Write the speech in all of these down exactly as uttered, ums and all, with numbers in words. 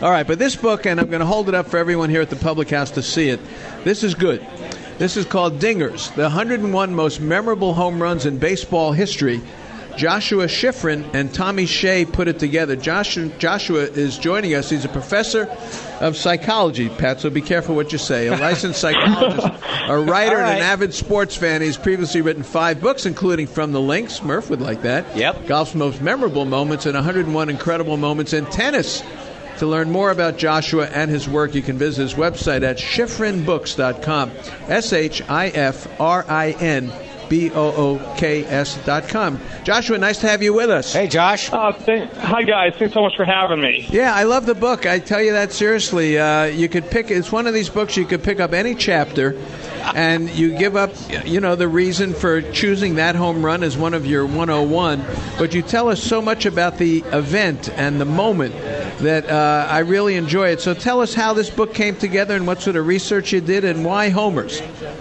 All right, but this book, and I'm going to hold it up for everyone here at the Public House to see it, this is good. This is called Dingers, the one hundred one most memorable home runs in baseball history. Joshua Schifrin and Tommy Shea put it together. Joshua, Joshua is joining us. He's a professor of psychology, Pat, so be careful what you say. A licensed psychologist, a writer, right. and an avid sports fan. He's previously written five books, including From the Links. Murph would like that. Yep. Golf's most memorable moments and one hundred one incredible moments in tennis. To learn more about Joshua and his work, you can visit his website at Schifrin Books dot com. S H I F R I N B O O K S dot com. Joshua, nice to have you with us. Hey, Josh. Uh, th- hi, guys. Thanks so much for having me. Yeah, I love the book. I tell you that seriously. Uh, you could pick. It's one of these books you could pick up any chapter, and you give up, you know, the reason for choosing that home run as one of your one oh one. But you tell us so much about the event and the moment that uh, I really enjoy it. So tell us how this book came together and what sort of research you did and why homers.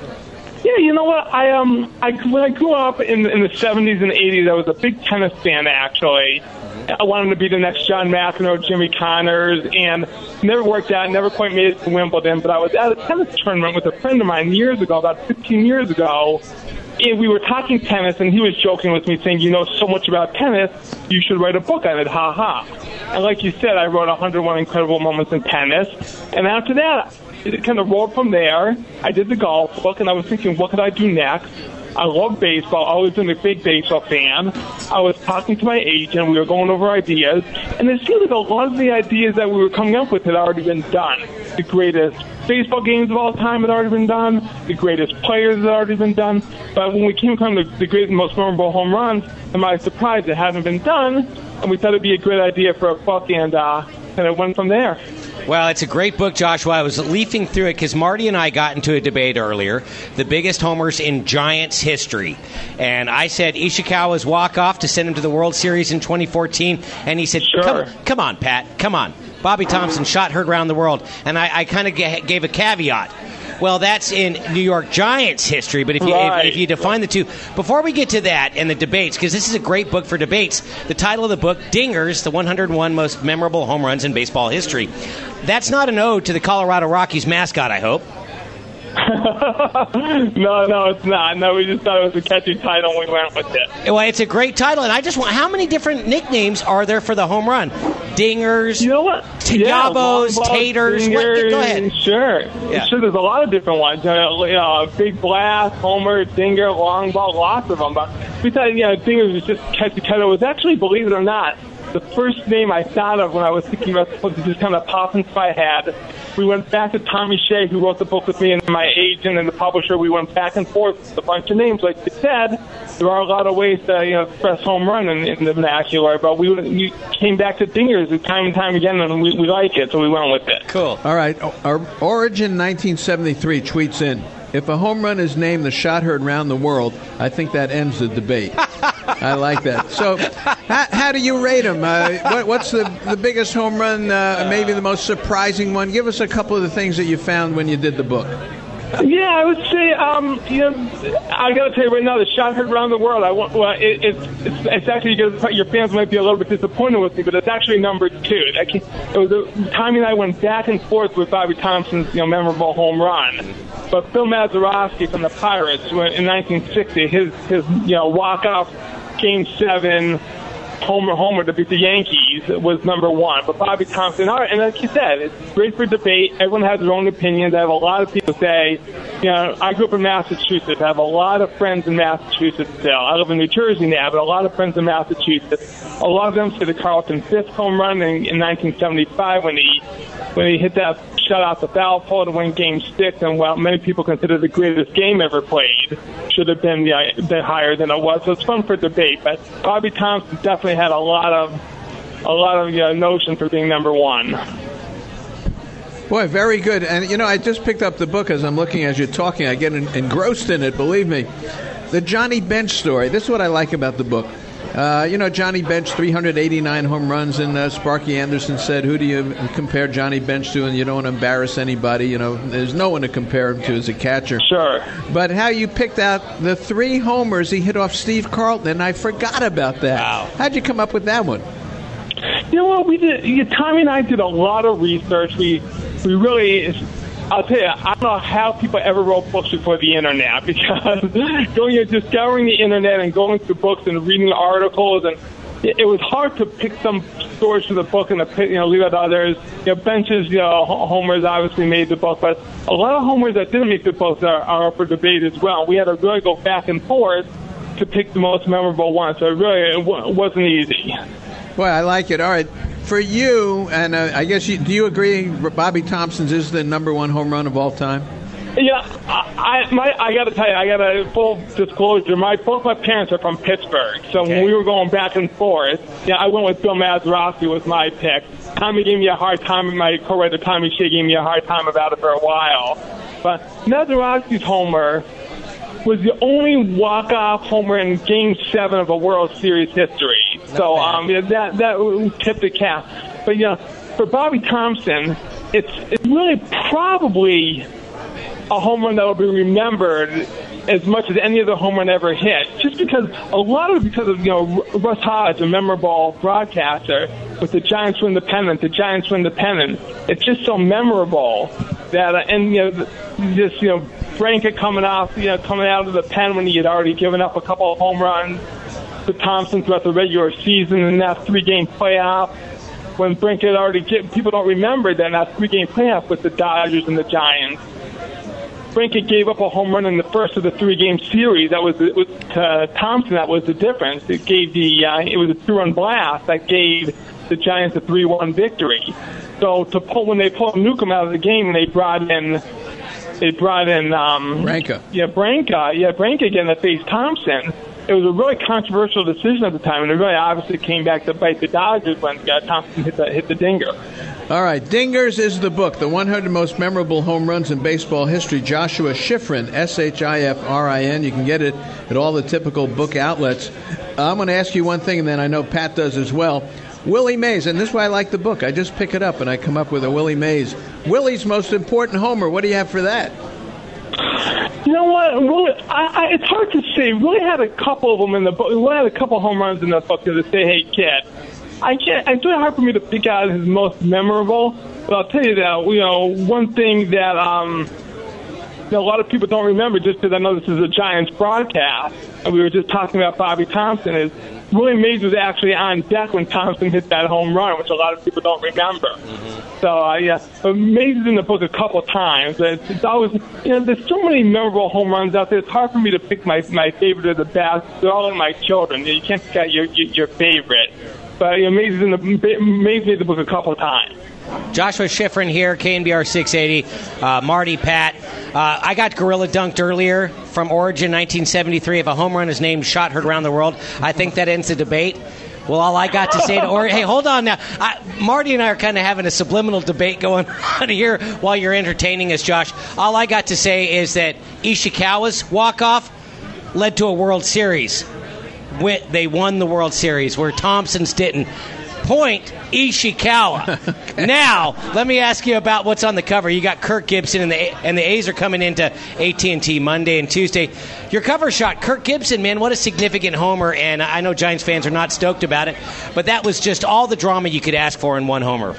Yeah, you know what? I um, I when I grew up in in the seventies and eighties, I was a big tennis fan. Actually, I wanted to be the next John McEnroe, Jimmy Connors, and never worked out. Never quite made it to Wimbledon. But I was at a tennis tournament with a friend of mine years ago, about fifteen years ago. And we were talking tennis, and he was joking with me, saying, "You know so much about tennis, you should write a book on it." Ha ha. And like you said, I wrote one hundred one incredible moments in tennis, and after that, it kind of rolled from there. I did the golf book, and I was thinking, what could I do next? I love baseball. Always been a big baseball fan. I was talking to my agent. We were going over ideas, and it seemed like a lot of the ideas that we were coming up with had already been done. The greatest baseball games of all time had already been done. The greatest players had already been done. But when we came upon the, the greatest, most memorable home runs, to my surprise, it hadn't been done, and we thought it'd be a great idea for a book, and uh, and it went from there. Well, it's a great book, Joshua. I was leafing through it because Marty and I got into a debate earlier, the biggest homers in Giants history. And I said Ishikawa's walk-off to send him to the World Series in twenty fourteen. And he said, sure. come, come on, Pat, come on. Bobby Thompson shot heard around the world. And I, I kind of g- gave a caveat. Well, that's in New York Giants history, but if you, right. if, if you define the two, before we get to that and the debates, because this is a great book for debates, the title of the book, Dingers, the one hundred one most memorable home runs in baseball history. That's not an ode to the Colorado Rockies mascot, I hope. no, no, it's not. No, we just thought it was a catchy title and we went with it. Well, it's a great title, and I just want, how many different nicknames are there for the home run? Dingers, you know what? Yabos, yeah, taters. Dingers, what, go ahead. Sure. Yeah. Sure, there's a lot of different ones. You know, you know, Big Blast, Homer, Dinger, Long Ball, lots of them. But we thought, you know, Dingers was just a catchy title. It was actually, believe it or not, the first name I thought of when I was thinking about the book just kind of popped into my head. We went back to Tommy Shea, who wrote the book with me, and my agent and the publisher. We went back and forth with a bunch of names. Like you said, there are a lot of ways to, you know, express home run in, in the vernacular, but we, we came back to Dingers time and time again, and we, we like it, so we went with it. Cool. All right. Our Origin nineteen seventy-three tweets in, if a home run is named the shot heard around the world, I think that ends the debate. I like that. So how, how do you rate them? Uh, what, what's the, the biggest home run, uh, maybe the most surprising one? Give us a couple of the things that you found when you did the book. Yeah, I would say, um, you know, I got to tell you right now, the shot heard around the world. I want, well, it, it's, it's it's actually your fans might be a little bit disappointed with me, but it's actually number two. It was a, Tommy and I went back and forth with Bobby Thompson's, you know, memorable home run. But Phil Mazeroski from the Pirates in nineteen sixty, his his you know walk off Game Seven. Homer, Homer to beat the Yankees was number one. But Bobby Thompson, and like you said, it's great for debate. Everyone has their own opinions. I have a lot of people say, you know, I grew up in Massachusetts. I have a lot of friends in Massachusetts still. I live in New Jersey now, but a lot of friends in Massachusetts. A lot of them say the Carlton fifth home run in, in nineteen seventy-five when he when he hit that shut out the foul pole to win Game Six, and well, many people consider the greatest game ever played. Should have been yeah, been higher than it was. So it's fun for debate. But Bobby Thompson definitely had a lot of a lot of you know, notion for being number one. Boy, very good. And you know, I just picked up the book as I'm looking as you're talking. I get engrossed in it. Believe me, the Johnny Bench story. This is what I like about the book. Uh, you know, Johnny Bench, three hundred eighty-nine home runs, and uh, Sparky Anderson said, who do you compare Johnny Bench to? And you don't want to embarrass anybody. You know, there's no one to compare him to as a catcher. Sure. But how you picked out the three homers he hit off Steve Carlton, and I forgot about that. Wow. How'd you come up with that one? You know what? We did. You, Tommy and I did a lot of research. We we really. I'll tell you, I don't know how people ever wrote books before the internet, because going and discovering the internet and going through books and reading articles, and it, it was hard to pick some stories for the book and to pick, you know, leave out others. You know, Bench's, you know, homers obviously made the book, but a lot of homers that didn't make the book are, are up for debate as well. We had to really go back and forth to pick the most memorable one, so it really it w- wasn't easy. Well, I like it. All right. For you, and uh, I guess, you, do you agree Bobby Thompson's is the number one home run of all time? Yeah, I I, my, I got to tell you, I got a full disclosure. My both my parents are from Pittsburgh, so okay. When we were going back and forth, yeah, I went with Bill Mazeroski was my pick. Tommy gave me a hard time, and my co-writer Tommy Shea gave me a hard time about it for a while. But Mazeroski's homer was the only walk-off homer in Game Seven of a World Series history. So um, yeah, that that tipped the cap. But yeah, for Bobby Thompson, it's it's really probably a home run that will be remembered as much as any other home run ever hit. Just because a lot of it because of you know Russ Hodge, a memorable broadcaster, with the Giants win the pennant, the Giants win the pennant. It's just so memorable that uh, and you know just you know Branca coming off you know coming out of the pen when he had already given up a couple of home runs to Thompson throughout the regular season in that three-game playoff. When Brink had already get, people don't remember that in that three-game playoff with the Dodgers and the Giants. Brink gave up a home run in the first of the three-game series. That was it was uh, Thompson. That was the difference. It gave the uh, it was a two-run blast that gave the Giants a three one victory. So to pull when they pulled Newcomb out of the game, they brought in they brought in um, Branca. Yeah, Branca. Yeah, Branca again to face Thompson. It was a really controversial decision at the time, and it really obviously came back to bite the Dodgers when uh, Thompson hit the, hit the dinger. All right, Dingers is the book, the one hundred most memorable home runs in baseball history. Joshua Shifrin, S H I F R I N. You can get it at all the typical book outlets. Uh, I'm going to ask you one thing, and then I know Pat does as well. Willie Mays, and this is why I like the book. I just pick it up, and I come up with a Willie Mays. Willie's most important homer. What do you have for that? You know what? Willie, I, I, it's hard to say. Willie had a couple of them in the book. Willie had a couple home runs in the book to say, "Hey, kid." I can't. It's really hard for me to pick out his most memorable. But I'll tell you that you know one thing that um, you know, a lot of people don't remember, just because I know this is a Giants broadcast, and we were just talking about Bobby Thompson, is Willie Mays was actually on deck when Thompson hit that home run, which a lot of people don't remember. Mm-hmm. So, uh, yeah, but Mays is in the book a couple of times. It's, it's always, you know, there's so many memorable home runs out there. It's hard for me to pick my, my favorite or the best. They're all in my children. You can't pick out your, your, your favorite. But, you know, Mays is in the, Mays made the book a couple of times. Joshua Shifrin here, K N B R six eighty. Uh, Marty, Pat. Uh, I got Gorilla Dunked earlier from Origin nineteen seventy-three. If a home run is named shot heard around the world, I think that ends the debate. Well, all I got to say to Origin, hey, hold on now. I, Marty and I are kind of having a subliminal debate going on here while you're entertaining us, Josh. All I got to say is that Ishikawa's walk-off led to a World Series. They won the World Series, where Thompson's didn't. Point Ishikawa. Okay. Now, let me ask you about what's on the cover. You got Kirk Gibson, and the and the A's are coming into A T and T Monday and Tuesday. Your cover shot, Kirk Gibson, man, what a significant homer, and I know Giants fans are not stoked about it, but that was just all the drama you could ask for in one homer.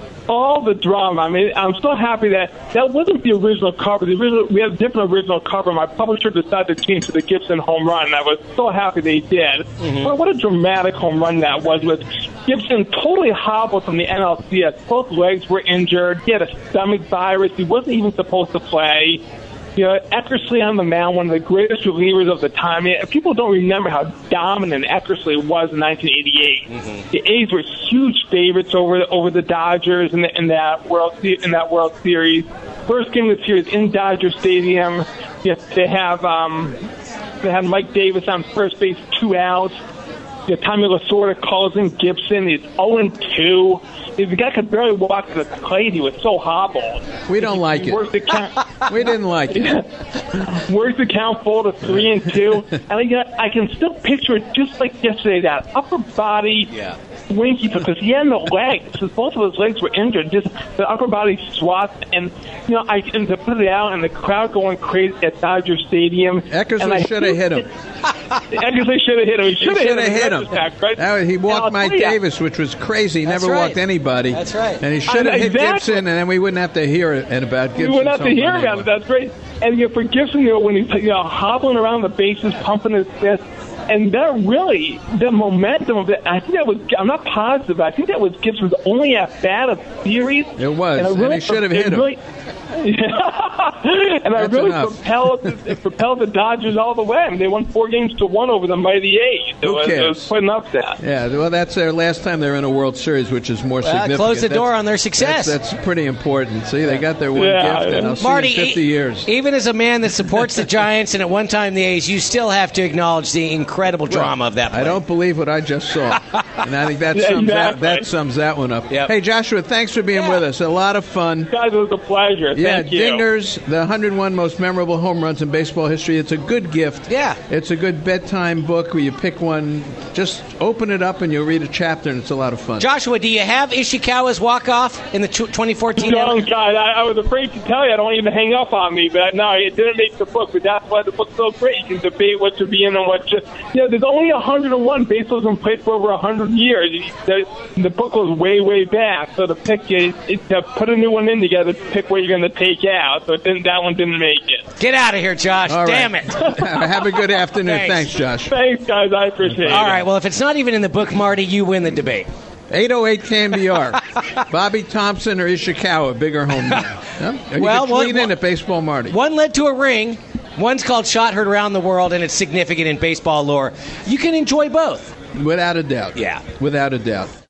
All the drama. I mean, I'm so happy that that wasn't the original cover. The original, we had a different original cover. My publisher decided to change to the Gibson home run, and I was so happy they did. Mm-hmm. Well, what a dramatic home run that was, with Gibson totally hobbled from the N L C S. Both legs were injured. He had a stomach virus. He wasn't even supposed to play. You know, Eckersley on the mound, one of the greatest relievers of the time. People don't remember how dominant Eckersley was in nineteen eighty-eight. Mm-hmm. The A's were huge favorites over over the Dodgers in, the, in that World in that World Series. First game of the series in Dodger Stadium. Yes, they have um, they have Mike Davis on first base, two outs. You know, Tommy Lasorda calls in Gibson. He's oh and two. The guy could barely walk to the plate. He was so hobbled. We don't like it. The count, we didn't like it. Works the count full to three and two. And I, I can still picture it just like yesterday, that upper body yeah. winky, because he had no legs. Because both of his legs were injured. Just the upper body swath. And, you know, I and to put it out and the crowd going crazy at Dodger Stadium. Eckersley should have hit him. I guess they should have hit him. He should have hit him. hit him. Fact, right? That was, he walked Mike Davis, which was crazy. He That's never right. walked anybody. That's right. And he should have I- hit exactly. Gibson, and then we wouldn't have to hear it about Gibson. We wouldn't have to so hear much about it. anymore. That's great. And you know, for Gibson, you know, when he's you know hobbling around the bases, pumping his fist, and that really the momentum of it. I think that was. I'm not positive. I think that was Gibson's only at bat of the series. It was, and, I and really, he should have it hit him. really, and I That's really enough. propelled it propelled the Dodgers all the way. I mean, they won four games to one over the mighty A's. It Who was, cares? it was quite enough that. Yeah, well, that's their last time they're in a World Series, which is more Well, significant. close the door That's- on their success. That's, that's pretty important. See, they got their one Yeah, gift, and yeah. I'll see Marty, you in fifty e- years. even as a man that supports the Giants and at one time the A's, you still have to acknowledge the incredible drama of that play. I don't believe what I just saw, and I think that sums that, Exactly. that sums that one up. Yep. Hey, Joshua, thanks for being Yeah. with us. A lot of fun. Guys, it was a pleasure. Yeah, Thank you. Dingers, the one hundred one most memorable home runs in baseball history. It's a good gift. Yeah. It's a good bedtime book where you pick one, just open it up and you'll read a chapter, and it's a lot of fun. Joshua, do you have Ishikawa's walk-off in the tw- twenty fourteen? No, God, I, I was afraid to tell you. I don't want you to hang up on me, but no, it didn't make the book. But that's why the book's so great. You can debate what should be in and what should. You know, there's only one hundred one. Baseball's been played for over one hundred years. The, the book goes way, way back. So to pick it, it, to put a new one in together, to pick what you're going to take out. So it didn't, that one didn't make it. Get out of here, Josh. All right. Damn it. Have a good afternoon. Thanks. Thanks, Josh. Thanks, guys. I appreciate it. All right, well, if it's not even in the book, Marty, you win the debate. eight oh eight K M B R. Bobby Thompson or Ishikawa, bigger home run. Yeah? You Well, can well, tweet in well- at Baseball Marty. One led to a ring. One's called Shot Heard Around the World, and it's significant in baseball lore. You can enjoy both. Without a doubt. Yeah. Without a doubt.